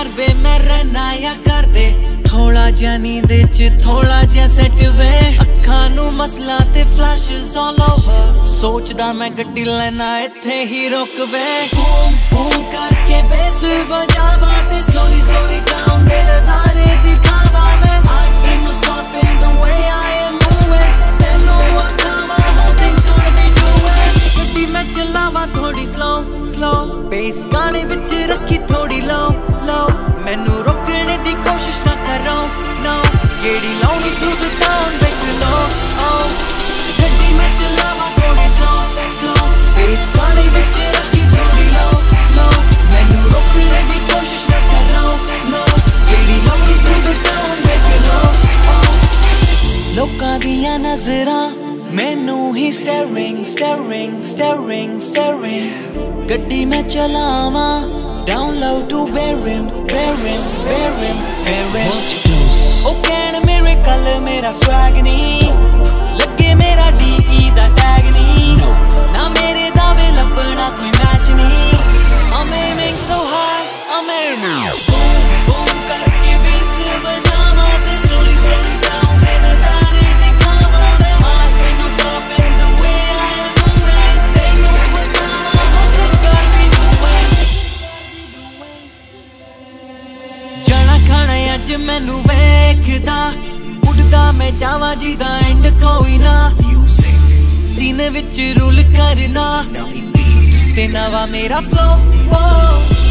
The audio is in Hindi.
कर वे मैं रहना या कर दे थोड़ा जिहा नींद च थोड़ा जिहा सेट वे अखां नू मसला ते फ्लैशेस ऑल ओवर सोचदा मैं गड्डी लेना इत्थे ही रुक वे बूम बूम करके बेस बजावा ते स्लोली स्लोली डाउन दे नज़ारे दिखावा मैं I ain't no stopping the way I am moving they know what time I whole thing's gonna be doing गड्डी मैं चलावा थोड़ी slow slow बेस गाने विच रखी थोड़ी low low मैनू रोकने दी कोशिश ना करो no Gedi lavani through the town with low oh गड्डी मैं चलावा थोड़ी slow slow बेस गाने विच रखी थोड़ी low low मैनू रोकने दी कोशिश ना करो no Gedi lavani through the town with low oh लोकां दियां नज़रां मैनू ही staring staring staring staring गड्डी मैं चलावा down low to bearing bearing bearing bearing watch close ओ कहण मेरे कल मेरा swag नहीं लगे मेरा DE दा tag नहीं ना मेरे दावे लभना कोई मैच नहीं I'm aiming so high I'm aiming boom boom करके बेस बजावा ते slowly slowly down दे नज़ारे दिखावा मैं I ain't no stopping the way I am moving they know what time I hope it's gotta be doing जाना खाना अज मैनू वेखदा उड़दा मैं जावां जिदा एंड कोई ना सीने विच रूल करना ते नवा मेरा फ्लो